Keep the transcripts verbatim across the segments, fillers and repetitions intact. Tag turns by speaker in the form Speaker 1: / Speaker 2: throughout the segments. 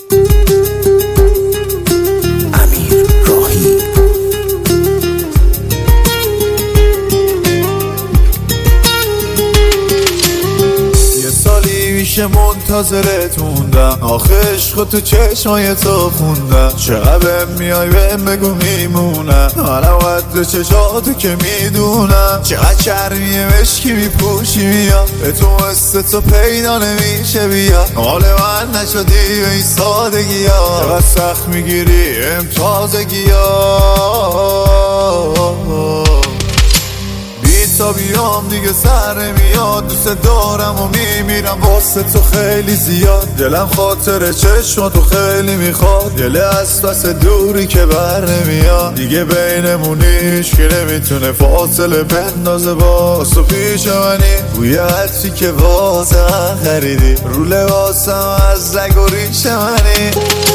Speaker 1: میشه منتظرت موندم، آخه عشق تو چشمای تو خوندم. چقدر میای بهم بگو میمونم، حالا قدر چشاتو که میدونم. چقدر چرمیه مشکی میپوشی میاد، به تو مثل تو پیدا نمیشه بیا. حال من نشدی به این سادگی ها، چقدر سخت میگیری امتازگی ها. تا بیام دیگه سر میاد، دوست دارم و میمیرم واسه تو خیلی زیاد. دلم خاطر چشماتو خیلی میخواد، دل از پس دوری که بر نمیاد. دیگه بینمون هیچ که نمیتونه فاصله بندازه باز تو پیش منی. بوی عطری که واسه خریدی رو لباسم از رگ و ریش منی.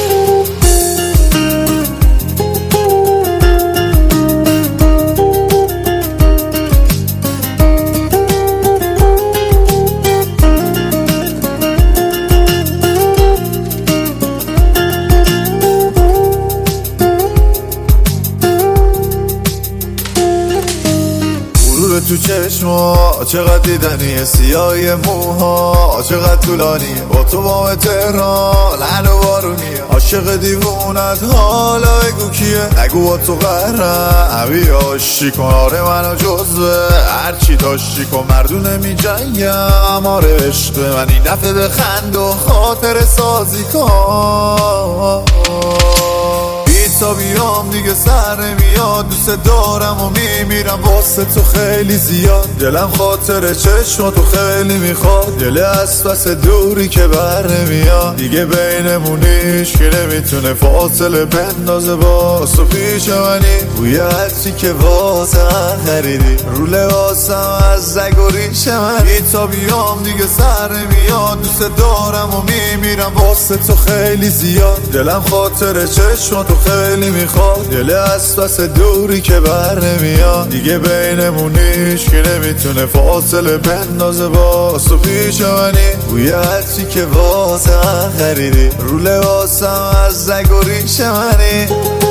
Speaker 1: تو چشما چقدر دیدنیه، سیاهی موها چقدر طولانیه. با تو بام تهران لعن و بارونیه، عاشق دیوونت حالا بگو کیه. نگو با تو قرم عبی عاشی کن، آره منو جزوه هرچی داشتی کن. مردون نمی جنگم آره عشق من، این دفعه بخند و خاطر سازی کن. تا بیام دیگه سر میاد، دوست دارم و میمیرم واسه تو خیلی زیاد. دلم خاطر چشماتو خیلی میخواد، دل از پس دوری که بر نمیاد. دیگه بینمون هیچ که نمیتونه فاصله بندازه باز تو پیش منی. بوی عطری که واسه خریدی رو لباسم از رگ و ریش منی. تا بیام دیگه سر میاد، دوست دارم و میمیرم واسه تو خیلی زیاد. دلم خاطر چشماتو خیلی خیلی میخواد، دل از پس دوری که بر نمیاد. دیگه بینمون هیچ که نمیتونه فاصله بندازه باز تو پیش منی. بوی عطری که واسه خریدی رو لباسم از رگ و ریش منی.